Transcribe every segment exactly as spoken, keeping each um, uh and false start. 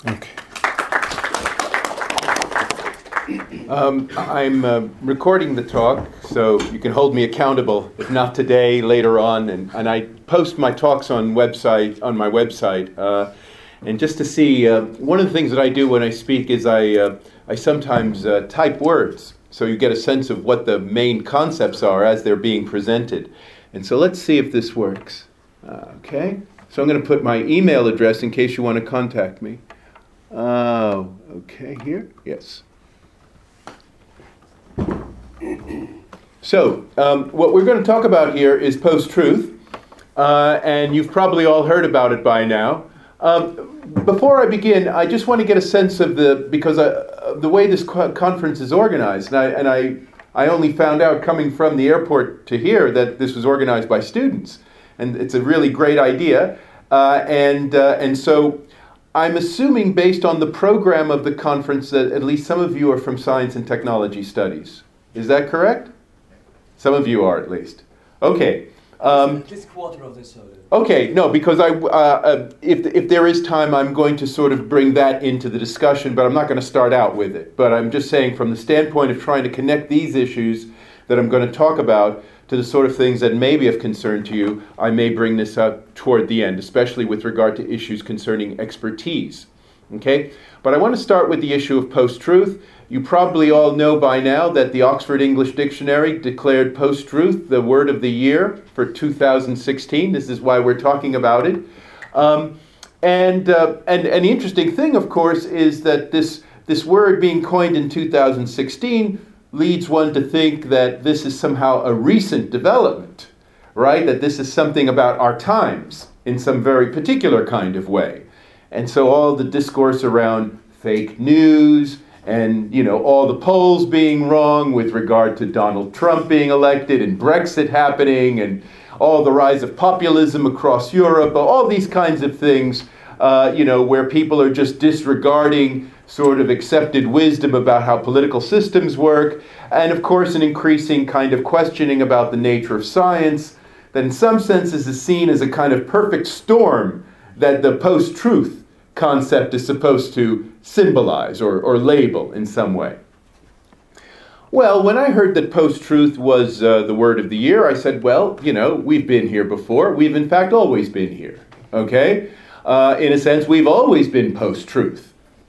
Okay. Um, I'm uh, recording the talk, so you can hold me accountable, if not today, later on. And, and I post my talks on website on my website. Uh, and just to see, uh, one of the things that I do when I speak is I uh, I sometimes uh, type words, so you get a sense of what the main concepts are as they're being presented. And so let's see if this works. Uh, okay. So I'm going to put my email address in case you want to contact me. Oh, uh, okay, here? Yes. So, um, what we're going to talk about here is post-truth, uh, and you've probably all heard about it by now. Um, before I begin, I just want to get a sense of the, because I, uh, the way this co- conference is organized, and I, and I, I only found out coming from the airport to here that this was organized by students, and it's a really great idea, uh, and uh, and so I'm assuming based on the program of the conference that at least some of you are from science and technology studies. Is that correct? Some of you are, at least. Okay. Um, at least quarter of this. Okay, no, because I, uh, uh, if if there is time, I'm going to sort of bring that into the discussion, but I'm not going to start out with it. But I'm just saying from the standpoint of trying to connect these issues that I'm going to talk about to the sort of things that may be of concern to you, I may bring this up toward the end, especially with regard to issues concerning expertise. Okay? But I want to start with the issue of post-truth. You probably all know by now that the Oxford English Dictionary declared post-truth the word of the year for two thousand sixteen. This is why we're talking about it. Um, and, uh, and and the interesting thing, of course, is that this, this word being coined in two thousand sixteen leads one to think that this is somehow a recent development, right? That this is something about our times in some very particular kind of way. And so all the discourse around fake news and, you know, all the polls being wrong with regard to Donald Trump being elected and Brexit happening and all the rise of populism across Europe, all these kinds of things, uh, you know, where people are just disregarding sort of accepted wisdom about how political systems work, and of course an increasing kind of questioning about the nature of science that in some senses is seen as a kind of perfect storm that the post-truth concept is supposed to symbolize or, or label in some way. Well, when I heard that post-truth was uh, the word of the year, I said, well, you know, we've been here before. We've in fact always been here, okay? Uh, in a sense, we've always been post-truth.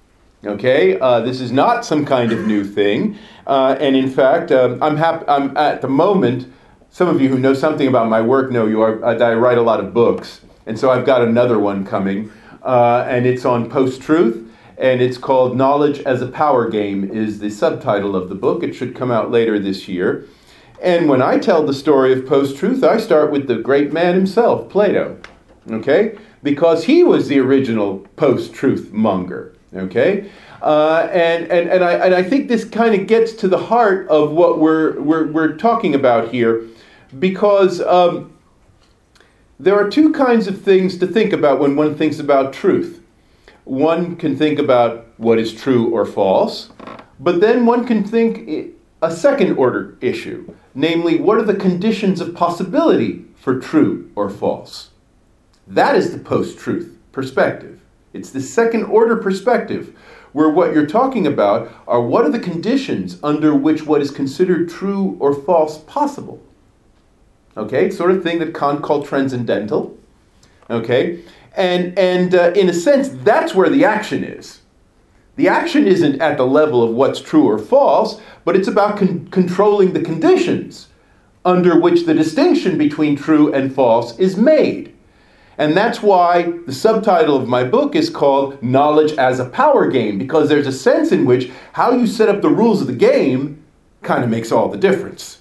Okay, uh, this is not some kind of new thing, uh, and in fact, um, I'm happy. I'm at the moment. Some of you who know something about my work know you are, uh, that I write a lot of books, and so I've got another one coming, uh, and it's on post-truth, and it's called "Knowledge as a Power Game" is the subtitle of the book. It should come out later this year. And when I tell the story of post-truth, I start with the great man himself, Plato. Okay, because he was the original post-truth monger. Okay, uh, and and and I and I think this kind of gets to the heart of what we're we're we're talking about here, because um, there are two kinds of things to think about when one thinks about truth. One can think about what is true or false, but then one can think a second order issue, namely, what are the conditions of possibility for true or false? That is the post-truth perspective. It's the second order perspective where what you're talking about are what are the conditions under which what is considered true or false possible. Okay, sort of thing that Kant called transcendental. Okay, and and uh, in a sense, that's where the action is. The action isn't at the level of what's true or false, but it's about con- controlling the conditions under which the distinction between true and false is made. And that's why the subtitle of my book is called Knowledge as a Power Game, because there's a sense in which how you set up the rules of the game kind of makes all the difference.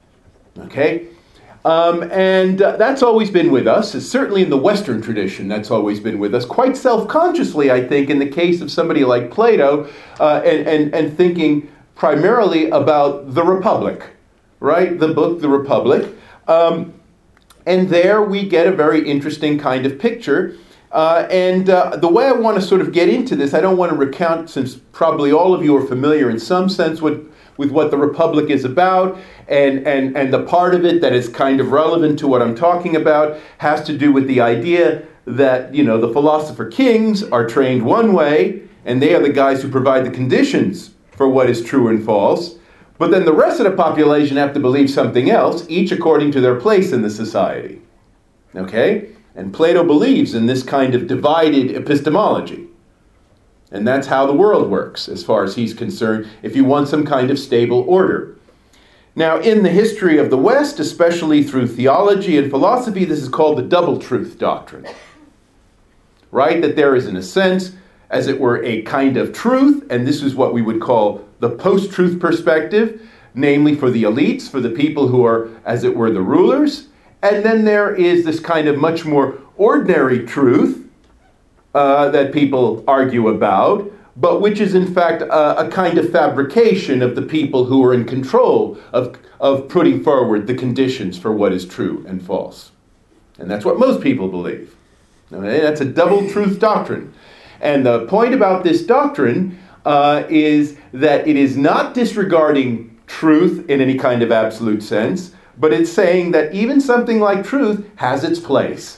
Okay? Um, and uh, that's always been with us. It's certainly in the Western tradition, that's always been with us. Quite self-consciously, I think, in the case of somebody like Plato, uh, and, and, and thinking primarily about the Republic, right? The book, The Republic. Um, And there we get a very interesting kind of picture. Uh, and uh, the way I want to sort of get into this, I don't want to recount, since probably all of you are familiar in some sense with, with what the Republic is about, and, and, and the part of it that is kind of relevant to what I'm talking about has to do with the idea that, you know, the philosopher kings are trained one way, and they are the guys who provide the conditions for what is true and false. But then the rest of the population have to believe something else, each according to their place in the society. Okay? And Plato believes in this kind of divided epistemology. And that's how the world works, as far as he's concerned, if you want some kind of stable order. Now, in the history of the West, especially through theology and philosophy, this is called the double truth doctrine. Right? That there is, in a sense, as it were, a kind of truth, and this is what we would call the post-truth perspective, namely for the elites, for the people who are, as it were, the rulers. And then there is this kind of much more ordinary truth uh, that people argue about, but which is in fact a, a kind of fabrication of the people who are in control of, of putting forward the conditions for what is true and false. And that's what most people believe. Okay? That's a double truth doctrine. And the point about this doctrine uh, is that it is not disregarding truth in any kind of absolute sense, but it's saying that even something like truth has its place.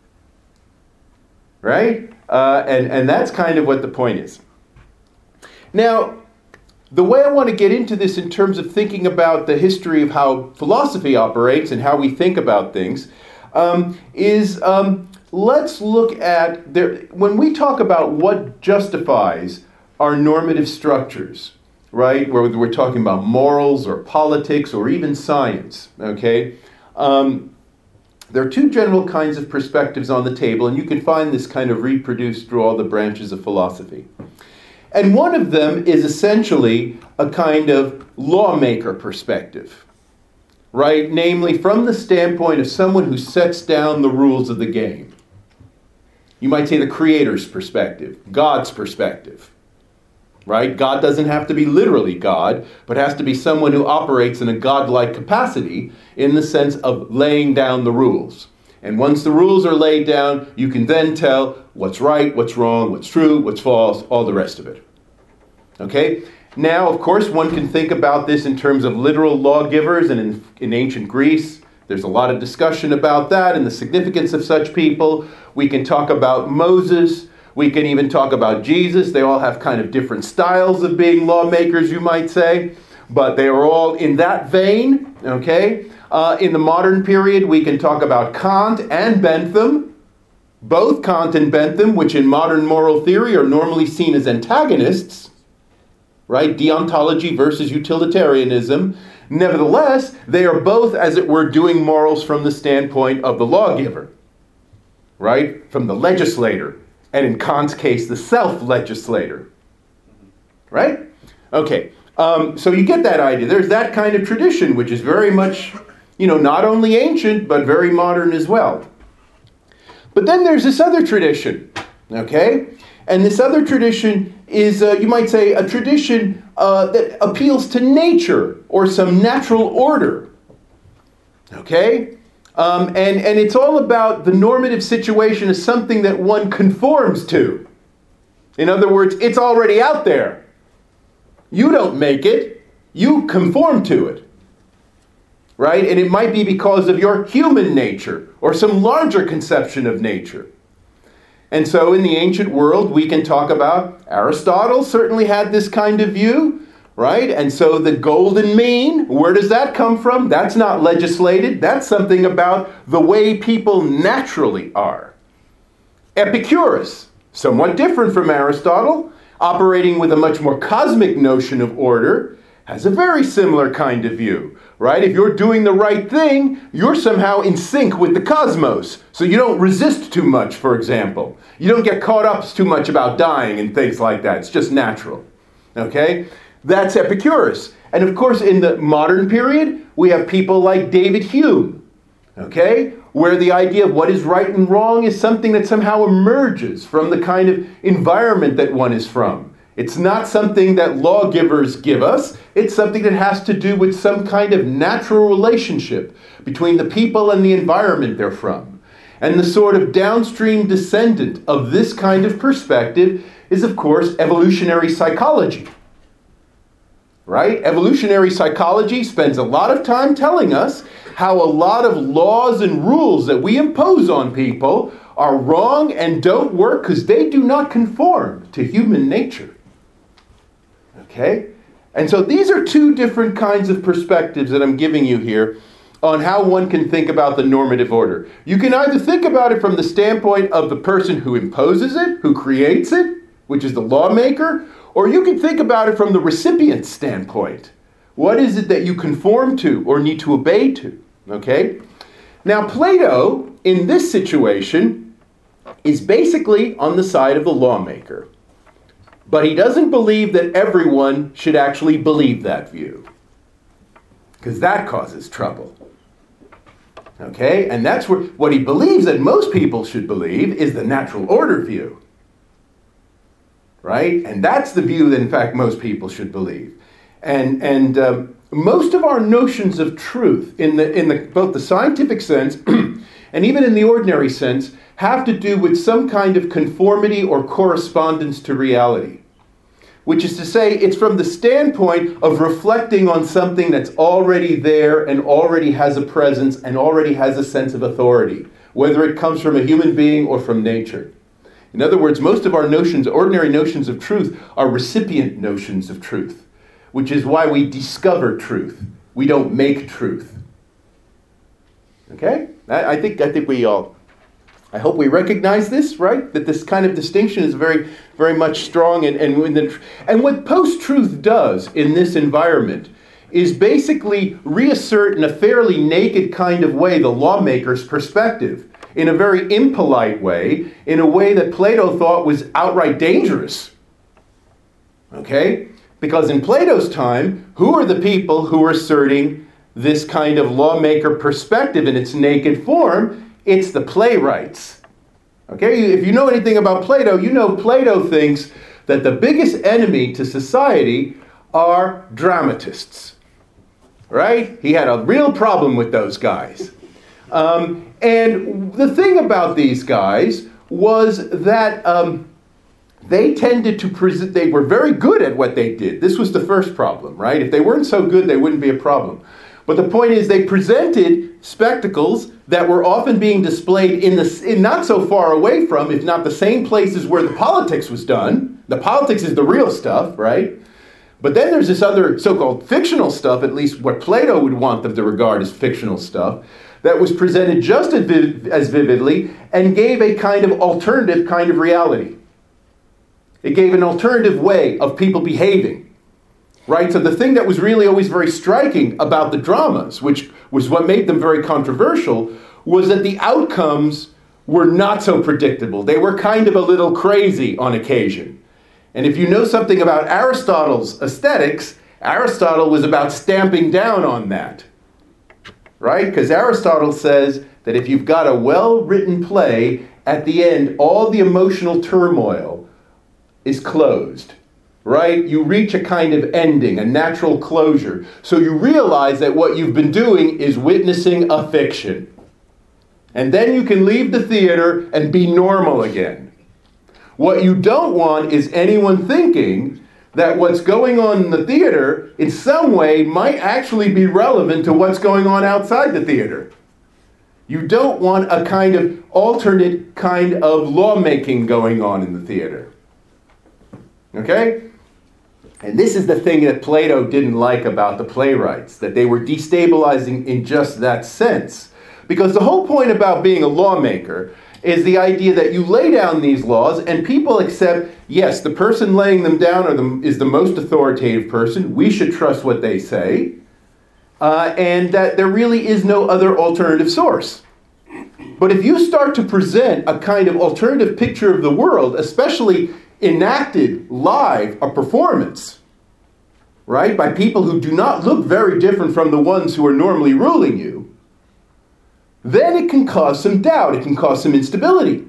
Right? Uh, and, and that's kind of what the point is. Now, the way I want to get into this in terms of thinking about the history of how philosophy operates and how we think about things um, is um, let's look at, there, when we talk about what justifies our normative structures, right, whether we're talking about morals or politics or even science, okay, um, there are two general kinds of perspectives on the table, and you can find this kind of reproduced through all the branches of philosophy. And one of them is essentially a kind of lawmaker perspective, right? Namely, from the standpoint of someone who sets down the rules of the game. You might say the creator's perspective, God's perspective, right? God doesn't have to be literally God, but has to be someone who operates in a godlike capacity in the sense of laying down the rules. And once the rules are laid down, you can then tell what's right, what's wrong, what's true, what's false, all the rest of it. Okay? Now, of course, one can think about this in terms of literal lawgivers, and in, in ancient Greece, there's a lot of discussion about that and the significance of such people. We can talk about Moses. We can even talk about Jesus. They all have kind of different styles of being lawmakers, you might say. But they are all in that vein, okay? Uh, in the modern period, we can talk about Kant and Bentham. Both Kant and Bentham, which in modern moral theory are normally seen as antagonists, right? Deontology versus utilitarianism. Nevertheless, they are both, as it were, doing morals from the standpoint of the lawgiver, right? From the legislator. And in Kant's case, the self-legislator, right? Okay, um, so you get that idea. There's that kind of tradition, which is very much, you know, not only ancient, but very modern as well. But then there's this other tradition, okay? And this other tradition is, uh, you might say, a tradition uh, that appeals to nature or some natural order, okay? Um, and, and it's all about the normative situation as something that one conforms to. In other words, it's already out there. You don't make it, you conform to it. Right? And it might be because of your human nature or some larger conception of nature. And so in the ancient world, we can talk about Aristotle certainly had this kind of view, right? And so the golden mean, where does that come from? That's not legislated. That's something about the way people naturally are. Epicurus, somewhat different from Aristotle, operating with a much more cosmic notion of order, has a very similar kind of view, right? If you're doing the right thing, you're somehow in sync with the cosmos. So you don't resist too much, for example. You don't get caught up too much about dying and things like that. It's just natural, okay? That's Epicurus. And of course, in the modern period, we have people like David Hume, okay? Where the idea of what is right and wrong is something that somehow emerges from the kind of environment that one is from. It's not something that lawgivers give us. It's something that has to do with some kind of natural relationship between the people and the environment they're from. And the sort of downstream descendant of this kind of perspective is, of course, evolutionary psychology. Right? Evolutionary psychology spends a lot of time telling us how a lot of laws and rules that we impose on people are wrong and don't work because they do not conform to human nature. Okay? And so these are two different kinds of perspectives that I'm giving you here on how one can think about the normative order. You can either think about it from the standpoint of the person who imposes it, who creates it, which is the lawmaker, or you can think about it from the recipient's standpoint. What is it that you conform to or need to obey to? Okay? Now, Plato, in this situation, is basically on the side of the lawmaker. But he doesn't believe that everyone should actually believe that view, because that causes trouble. Okay? And that's where what he believes that most people should believe is the natural order view. Right? And that's the view that, in fact, most people should believe. And and um, most of our notions of truth, in the in the both the scientific sense and even in the ordinary sense, have to do with some kind of conformity or correspondence to reality. Which is to say, it's from the standpoint of reflecting on something that's already there and already has a presence and already has a sense of authority, whether it comes from a human being or from nature. In other words, most of our notions, ordinary notions of truth, are recipient notions of truth, which is why we discover truth. We don't make truth. Okay? I, I think I think we all, I hope we recognize this, right? That this kind of distinction is very, very much strong. And, and, when the, and what post-truth does in this environment is basically reassert in a fairly naked kind of way the lawmaker's perspective, in a very impolite way, in a way that Plato thought was outright dangerous. Okay? Because in Plato's time, who are the people who are asserting this kind of lawmaker perspective in its naked form? It's the playwrights. Okay? If you know anything about Plato, you know Plato thinks that the biggest enemy to society are dramatists. Right? He had a real problem with those guys. Um, and the thing about these guys was that um, they tended to present, they were very good at what they did. This was the first problem, right? If they weren't so good, they wouldn't be a problem. But the point is, they presented spectacles that were often being displayed in the in not so far away from, if not the same places where the politics was done. The politics is the real stuff, right? But then there's this other so-called fictional stuff, at least what Plato would want them to regard as fictional stuff, that was presented just as, viv- as vividly and gave a kind of alternative kind of reality. It gave an alternative way of people behaving. Right? So the thing that was really always very striking about the dramas, which was what made them very controversial, was that the outcomes were not so predictable. They were kind of a little crazy on occasion. And if you know something about Aristotle's aesthetics, Aristotle was about stamping down on that. Right? Because Aristotle says that if you've got a well-written play, at the end, all the emotional turmoil is closed. Right? You reach a kind of ending, a natural closure. So you realize that what you've been doing is witnessing a fiction. And then you can leave the theater and be normal again. What you don't want is anyone thinking that what's going on in the theater in some way might actually be relevant to what's going on outside the theater. You don't want a kind of alternate kind of lawmaking going on in the theater. Okay? And this is the thing that Plato didn't like about the playwrights, that they were destabilizing in just that sense. Because the whole point about being a lawmaker is the idea that you lay down these laws and people accept, yes, the person laying them down are the, is the most authoritative person. We should trust what they say. Uh, and that there really is no other alternative source. But if you start to present a kind of alternative picture of the world, especially enacted live, a performance, right, by people who do not look very different from the ones who are normally ruling you, then it can cause some doubt. It can cause some instability.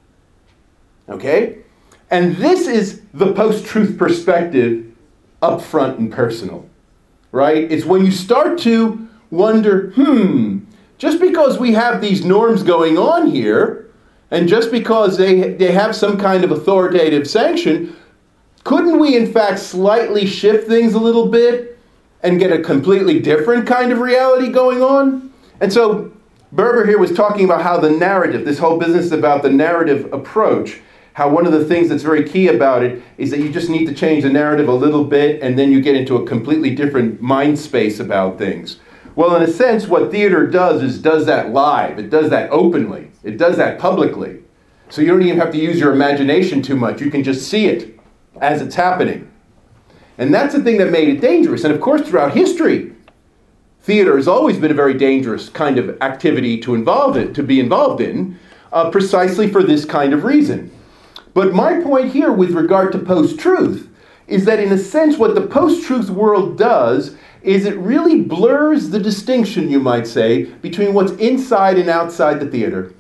Okay? And this is the post-truth perspective, upfront and personal. Right? It's when you start to wonder, hmm, just because we have these norms going on here, and just because they they have some kind of authoritative sanction, couldn't we in fact slightly shift things a little bit and get a completely different kind of reality going on? And so Berber here was talking about how the narrative, this whole business about the narrative approach, how one of the things that's very key about it is that you just need to change the narrative a little bit and then you get into a completely different mind space about things. Well, in a sense, what theater does is does that live. It does that openly. It does that publicly. So you don't even have to use your imagination too much. You can just see it as it's happening. And that's the thing that made it dangerous. And of course, throughout history, theater has always been a very dangerous kind of activity to involve it, to be involved in, uh, precisely for this kind of reason. But my point here with regard to post-truth is that in a sense what the post-truth world does is it really blurs the distinction, you might say, between what's inside and outside the theater.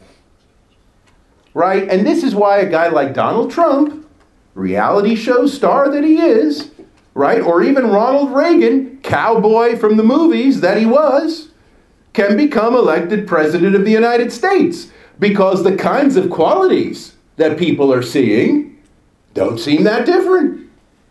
Right? And this is why a guy like Donald Trump, reality show star that he is, right? Or even Ronald Reagan, cowboy from the movies that he was, can become elected president of the United States because the kinds of qualities that people are seeing don't seem that different,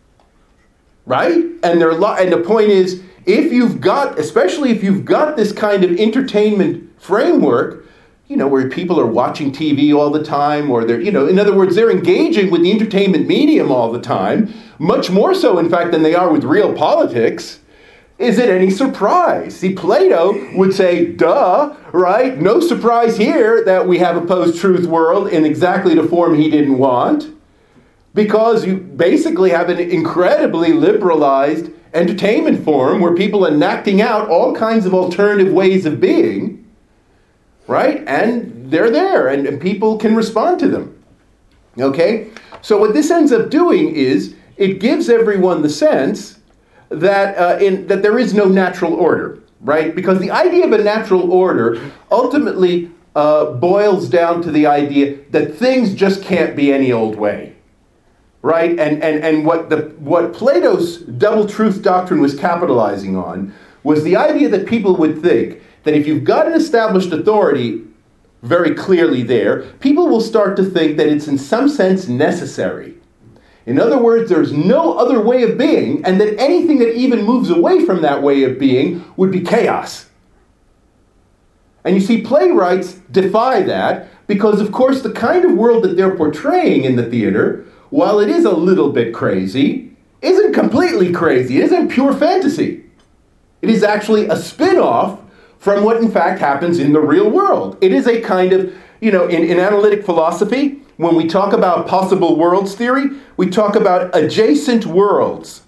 right? And they're lo- and the point is, if you've got, especially if you've got this kind of entertainment framework, you know, where people are watching T V all the time, or they're, you know, in other words, they're engaging with the entertainment medium all the time, much more so, in fact, than they are with real politics. Is it any surprise? See, Plato would say, duh, right? No surprise here that we have a post-truth world in exactly the form he didn't want, because you basically have an incredibly liberalized entertainment form where people are acting out all kinds of alternative ways of being, right? And they're there, and, and people can respond to them, okay? So what this ends up doing is it gives everyone the sense that uh, in that there is no natural order, right? Because the idea of a natural order ultimately uh, boils down to the idea that things just can't be any old way, right? And and and what the what Plato's double truth doctrine was capitalizing on was the idea that people would think that if you've got an established authority very clearly there, people will start to think that it's in some sense necessary. In other words, there's no other way of being, and that anything that even moves away from that way of being would be chaos. And you see, playwrights defy that because, of course, the kind of world that they're portraying in the theater, while it is a little bit crazy, isn't completely crazy. It isn't pure fantasy. It is actually a spin-off from what, in fact, happens in the real world. It is a kind of, you know, in, in analytic philosophy, when we talk about possible worlds theory, we talk about adjacent worlds.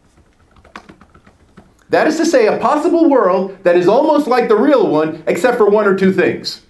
That is to say, a possible world that is almost like the real one, except for one or two things.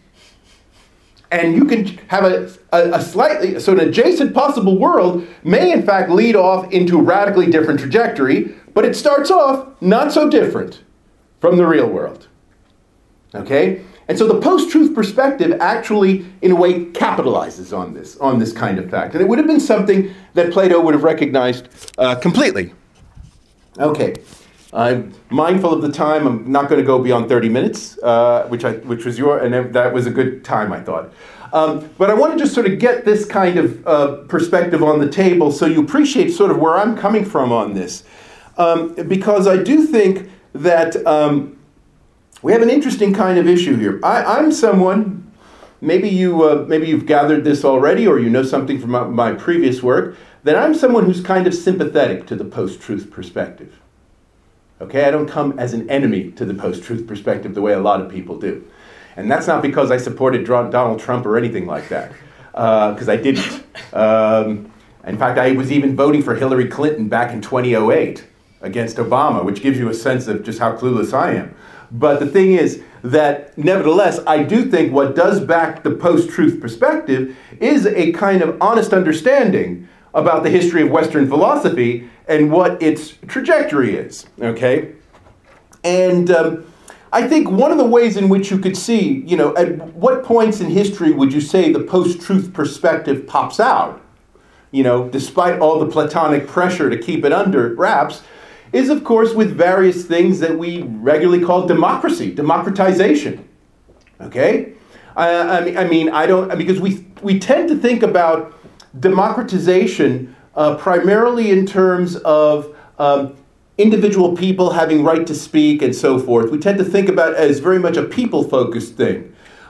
And you can have a, a, a slightly, so an adjacent possible world may in fact lead off into a radically different trajectory, but it starts off not so different from the real world. Okay? And so the post-truth perspective actually, in a way, capitalizes on this, on this kind of fact. And it would have been something that Plato would have recognized uh, completely. Okay. I'm mindful of the time. I'm not going to go beyond thirty minutes, uh, which I, which was your, and that was a good time, I thought. Um, but I want to just sort of get this kind of uh, perspective on the table so you appreciate sort of where I'm coming from on this. Um, because I do think that um, we have an interesting kind of issue here. I, I'm someone, maybe, you, uh, maybe you've gathered this already, or you know something from my, my previous work, that I'm someone who's kind of sympathetic to the post-truth perspective. Okay, I don't come as an enemy to the post-truth perspective the way a lot of people do. And that's not because I supported Donald Trump or anything like that, because uh, I didn't. Um, in fact, I was even voting for Hillary Clinton back in twenty oh eight against Obama, which gives you a sense of just how clueless I am. But the thing is that, nevertheless, I do think what does back the post-truth perspective is a kind of honest understanding about the history of Western philosophy and what its trajectory is, okay? And um, I think one of the ways in which you could see, you know, at what points in history would you say the post-truth perspective pops out, you know, despite all the Platonic pressure to keep it under wraps, is, of course, with various things that we regularly call democracy, democratization, okay? I, I mean, I mean, I don't, because we we tend to think about democratization uh, primarily in terms of um, individual people having right to speak and so forth. We tend to think about it as very much a people-focused thing.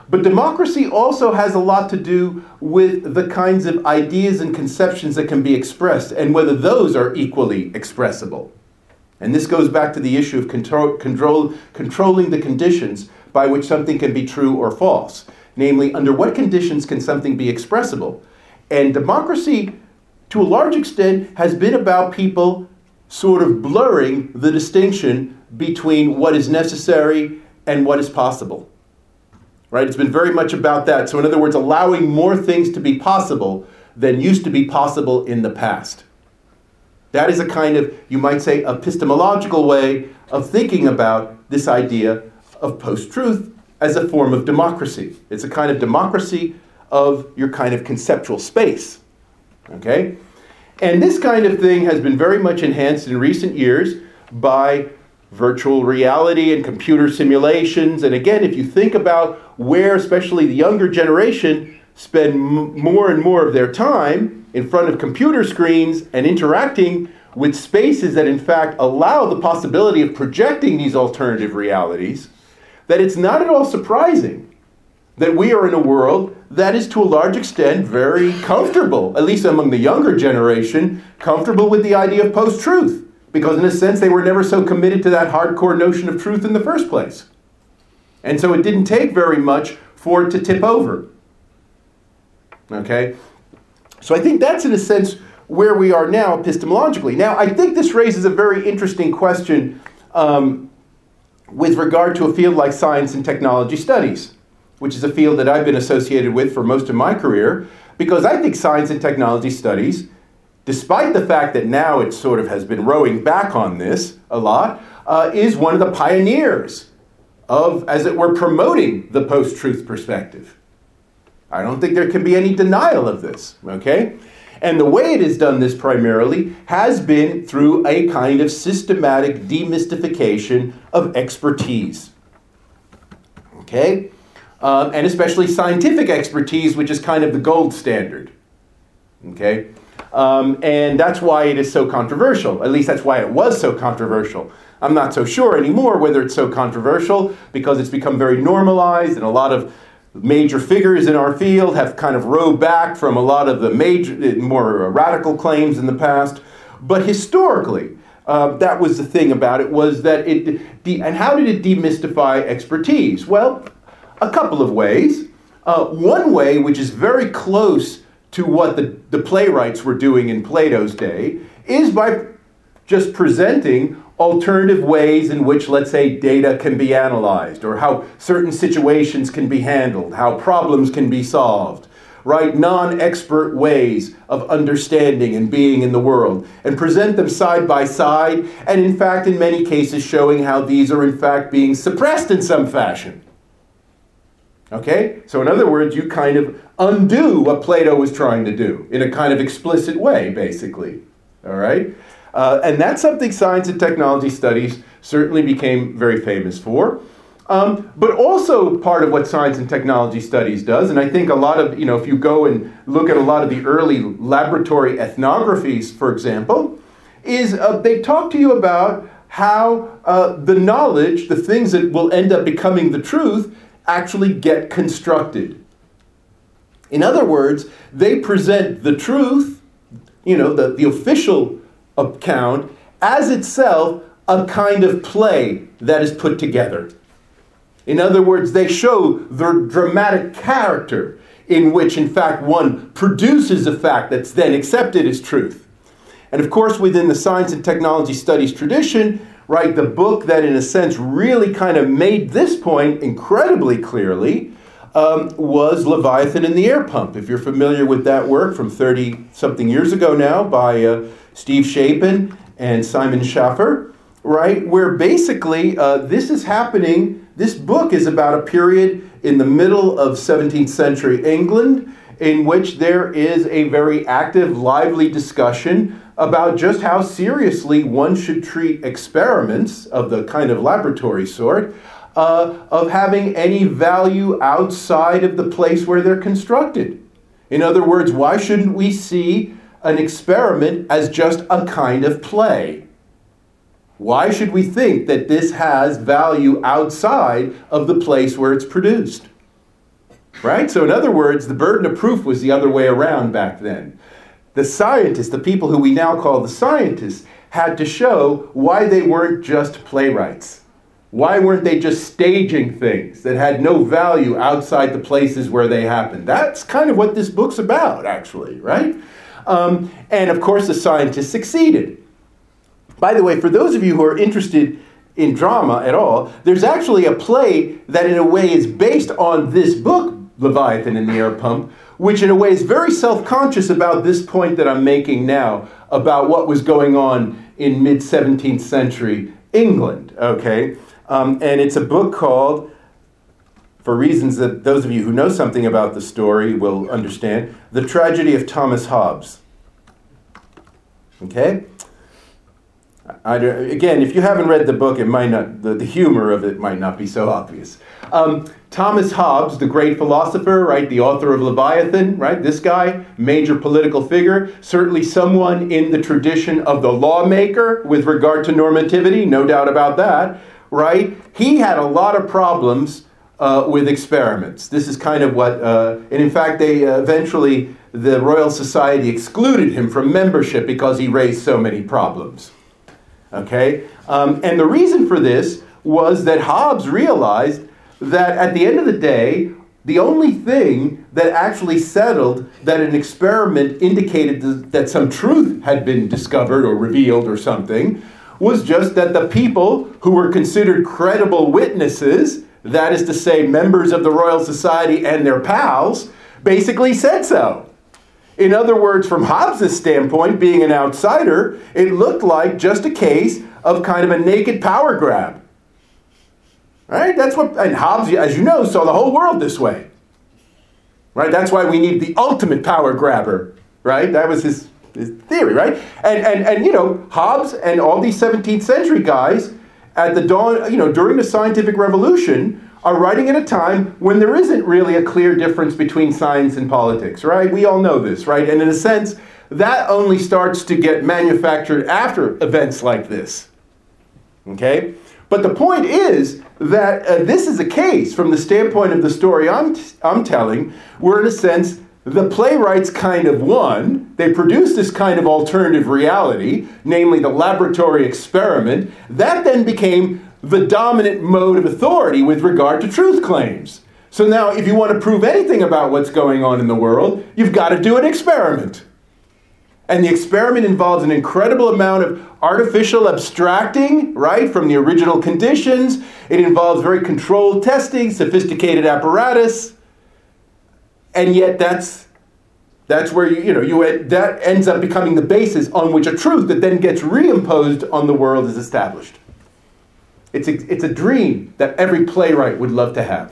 But democracy also has a lot to do with the kinds of ideas and conceptions that can be expressed and whether those are equally expressible. And this goes back to the issue of control, control, controlling the conditions by which something can be true or false. Namely, under what conditions can something be expressible? And democracy, to a large extent, has been about people sort of blurring the distinction between what is necessary and what is possible. Right? It's been very much about that. So in other words, allowing more things to be possible than used to be possible in the past. That is a kind of, you might say, epistemological way of thinking about this idea of post-truth as a form of democracy. It's a kind of democracy of your kind of conceptual space. Okay? And this kind of thing has been very much enhanced in recent years by virtual reality and computer simulations. And again, if you think about where especially the younger generation spend m- more and more of their time in front of computer screens and interacting with spaces that in fact allow the possibility of projecting these alternative realities, that it's not at all surprising that we are in a world that is to a large extent very comfortable, at least among the younger generation, comfortable with the idea of post-truth. Because in a sense, they were never so committed to that hardcore notion of truth in the first place. And so it didn't take very much for it to tip over. Okay? So I think that's in a sense where we are now epistemologically. Now, I think this raises a very interesting question um, with regard to a field like science and technology studies, which is a field that I've been associated with for most of my career, because I think science and technology studies, despite the fact that now it sort of has been rowing back on this a lot, uh, is one of the pioneers of, as it were, promoting the post-truth perspective. I don't think there can be any denial of this, okay? And the way it has done this primarily has been through a kind of systematic demystification of expertise, okay? Um, and especially scientific expertise, which is kind of the gold standard, okay? Um, and that's why it is so controversial. At least that's why it was so controversial. I'm not so sure anymore whether it's so controversial because it's become very normalized and a lot of major figures in our field have kind of rowed back from a lot of the major, more radical claims in the past. But historically, uh, that was the thing about it, was that it, de- and how did it demystify expertise? Well, a couple of ways. Uh, one way, which is very close to what the, the playwrights were doing in Plato's day, is by just presenting alternative ways in which, let's say, data can be analyzed, or how certain situations can be handled, how problems can be solved, right? Non-expert ways of understanding and being in the world, and present them side by side, and in fact, in many cases, showing how these are in fact being suppressed in some fashion. Okay? So in other words, you kind of undo what Plato was trying to do in a kind of explicit way, basically. All right? Uh, and that's something science and technology studies certainly became very famous for. Um, but also part of what science and technology studies does, and I think a lot of, you know, if you go and look at a lot of the early laboratory ethnographies, for example, is uh, they talk to you about how uh, the knowledge, the things that will end up becoming the truth, actually get constructed. In other words, they present the truth, you know, the, the official account, as itself a kind of play that is put together. In other words, they show the dramatic character in which, in fact, one produces a fact that's then accepted as truth. And of course, within the science and technology studies tradition, right, the book that in a sense really kind of made this point incredibly clearly um, was Leviathan and the Air Pump. If you're familiar with that work from thirty-something years ago now by uh, Steve Shapin and Simon Schaffer, right, where basically uh, this is happening, this book is about a period in the middle of seventeenth century England in which there is a very active, lively discussion about just how seriously one should treat experiments of the kind of laboratory sort, uh, of having any value outside of the place where they're constructed. In other words, why shouldn't we see an experiment as just a kind of play? Why should we think that this has value outside of the place where it's produced? right? So in other words, the burden of proof was the other way around back then. The scientists, the people who we now call the scientists, had to show why they weren't just playwrights. Why weren't they just staging things that had no value outside the places where they happened? That's kind of what this book's about, actually, right? Um, and of course, the scientists succeeded. By the way, for those of you who are interested in drama at all, there's actually a play that in a way is based on this book, Leviathan and the Air Pump, which in a way is very self-conscious about this point that I'm making now, about what was going on in mid-seventeenth century England, okay? Um, and it's a book called, for reasons that those of you who know something about the story will understand, The Tragedy of Thomas Hobbes. Okay? I, again, if you haven't read the book, it might not, the, the humor of it might not be so obvious. Um, Thomas Hobbes, the great philosopher, right, the author of Leviathan, right, this guy, major political figure, certainly someone in the tradition of the lawmaker with regard to normativity, no doubt about that, right? He had a lot of problems uh, with experiments. This is kind of what, uh, and in fact, they uh, eventually, the Royal Society excluded him from membership because he raised so many problems. Okay? Um, and the reason for this was that Hobbes realized that at the end of the day, the only thing that actually settled that an experiment indicated th- that some truth had been discovered or revealed or something was just that the people who were considered credible witnesses, that is to say, members of the Royal Society and their pals, basically said so. In other words, from Hobbes' standpoint, being an outsider, it looked like just a case of kind of a naked power grab. Right? That's what, and Hobbes, as you know, saw the whole world this way. Right? That's why we need the ultimate power grabber. Right? That was his, his theory, right? And, and, and, you know, Hobbes and all these seventeenth century guys at the dawn, you know, during the scientific revolution, are writing at a time when there isn't really a clear difference between science and politics, right? We all know this, right? And in a sense, that only starts to get manufactured after events like this, okay? But the point is that uh, this is a case from the standpoint of the story I'm, t- I'm telling, where in a sense, the playwrights kind of won. They produced this kind of alternative reality, namely the laboratory experiment, that then became the dominant mode of authority with regard to truth claims. So now, if you want to prove anything about what's going on in the world, you've got to do an experiment. And the experiment involves an incredible amount of artificial abstracting, right, from the original conditions. It involves very controlled testing, sophisticated apparatus. And yet that's that's where you, you know, you that ends up becoming the basis on which a truth that then gets reimposed on the world is established. It's a, it's a dream that every playwright would love to have.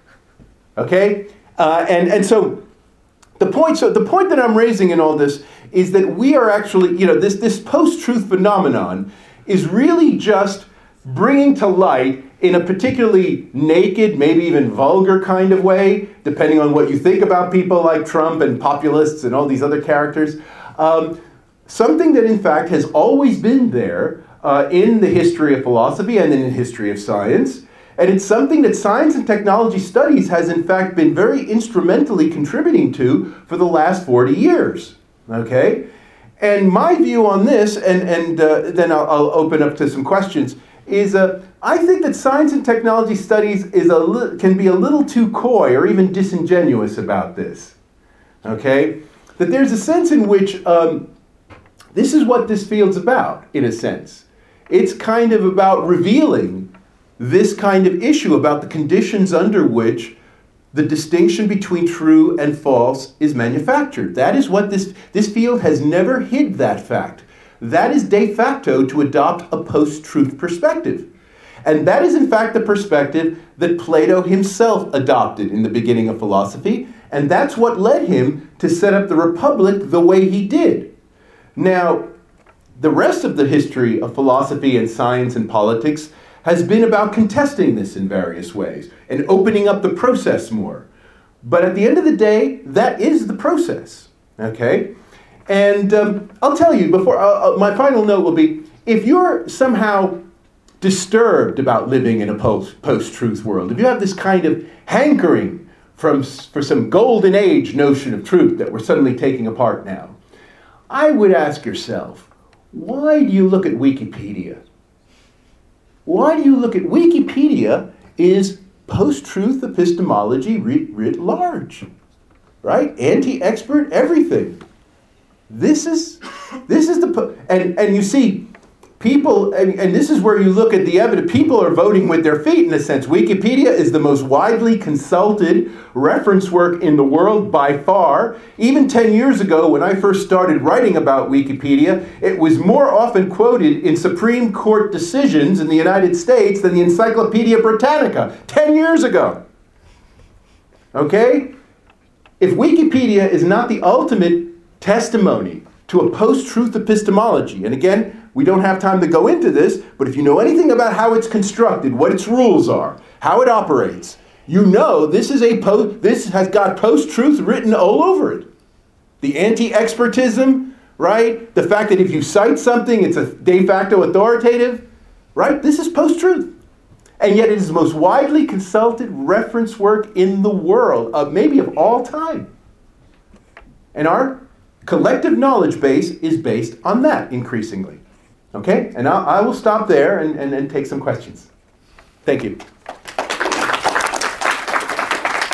Okay? Uh, and, and so the point so the point that I'm raising in all this is that we are actually, you know, this, this post-truth phenomenon is really just bringing to light in a particularly naked, maybe even vulgar kind of way, depending on what you think about people like Trump and populists and all these other characters, um, something that in fact has always been there uh, in the history of philosophy and in the history of science. And it's something that science and technology studies has in fact been very instrumentally contributing to for the last forty years. Okay? And my view on this, and, and uh, then I'll, I'll open up to some questions, is uh, I think that science and technology studies is a li- can be a little too coy or even disingenuous about this. Okay? That there's a sense in which um, this is what this field's about, in a sense. It's kind of about revealing this kind of issue about the conditions under which the distinction between true and false is manufactured. That is what this, this field has never hid that fact. That is de facto to adopt a post-truth perspective. And that is in fact the perspective that Plato himself adopted in the beginning of philosophy, and that's what led him to set up the Republic the way he did. Now, the rest of the history of philosophy and science and politics has been about contesting this in various ways and opening up the process more. But at the end of the day, that is the process, okay? And um, I'll tell you, before uh, my final note will be, if you're somehow disturbed about living in a post, post-truth world, if you have this kind of hankering from, for some golden age notion of truth that we're suddenly taking apart now, I would ask yourself, why do you look at Wikipedia? Why do you look at Wikipedia is post-truth epistemology writ, writ large, right? Anti-expert everything. This is, this is the, po- and, and you see, people, and, and this is where you look at the evidence, people are voting with their feet in a sense. Wikipedia is the most widely consulted reference work in the world by far. Even ten years ago, when I first started writing about Wikipedia, it was more often quoted in Supreme Court decisions in the United States than the Encyclopedia Britannica, ten years ago. Okay? If Wikipedia is not the ultimate testimony to a post-truth epistemology, and again, we don't have time to go into this, but if you know anything about how it's constructed, what its rules are, how it operates, you know this is a po- this has got post-truth written all over it. The anti-expertism, right? The fact that if you cite something, it's a de facto authoritative, right? This is post-truth. And yet it is the most widely consulted reference work in the world, of maybe of all time. And our collective knowledge base is based on that increasingly. Okay? And I'll, I will stop there and, and, and take some questions. Thank you.